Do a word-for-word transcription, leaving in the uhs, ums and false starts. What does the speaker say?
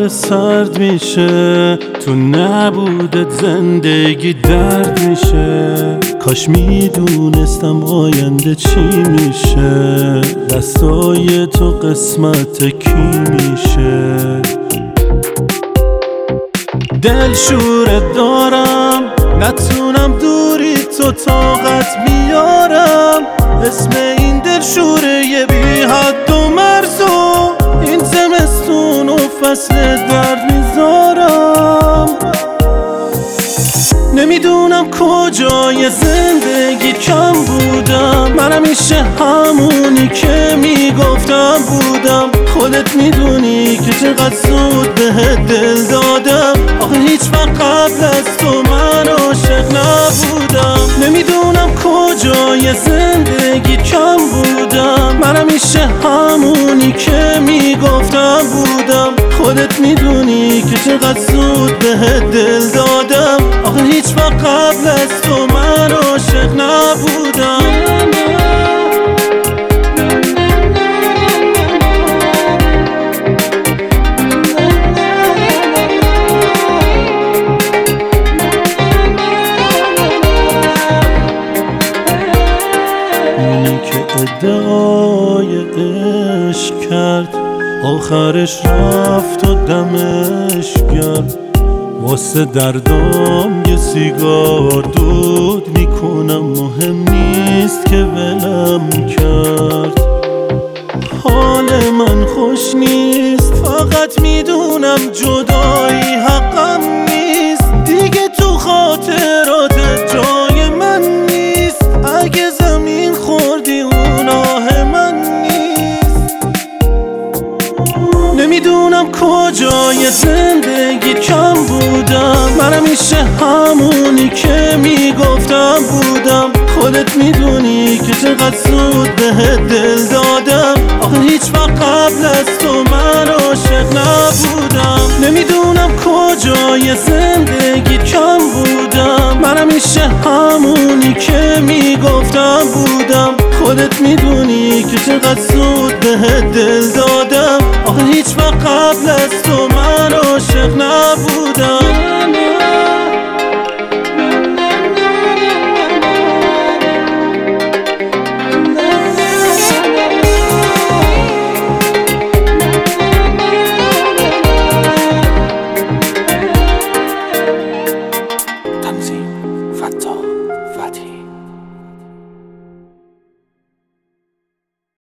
سرد میشه، تو نبودت زندگی درد میشه. کاش میدونستم آینده چی میشه، دستای تو قسمت کی میشه. دل شورت دارم، نتونم دوری تو طاقت میارم. اسم این دل شوره یه بی حد و مرزو، این زمستون و فصل درد میذارم. نمیدونم کجای زندگی کم بودم، من همیشه همونی که میگفتم بودم. خودت میدونی که چقدر زود بهت دل دادم، آخه هیچ وقت قبل از تو من عاشق نبودم. نمیدونم کجای زندگی کم بودم، من همیشه همونی که میگفتم بودم. خودت میدونی که چقدر زود بهت دل دادم، آخه هیچ وقت قبل از تو من عاشق نبودم. اونی که ادعای عشق کرد، آخرش رفت و دمش گرد. واسه دردام یه سیگار دود میکنم، مهم نیست که ولم کرد. حال من خوش نیست، فقط میدونم جدایی حقم نیست. دیگه تو خاطرات جای من نیست، اگه زمین خوردی اون آه من نیست. نمیدونم کجای زندگی کم بودم، من همیشه همونی که میگفتم بودم. خودت میدونی که چقدر زود بهت دل دادم، آخه هیچ وقت قبل از تو من عاشق نبودم. نمیدونم کجای زندگی کم بودم، من همیشه همونی که میگفتم بودم. خودت میدونی که چقدر زود بهت دل دادم، آخه هیچ وقت قبل از تو من عاشق نبودم.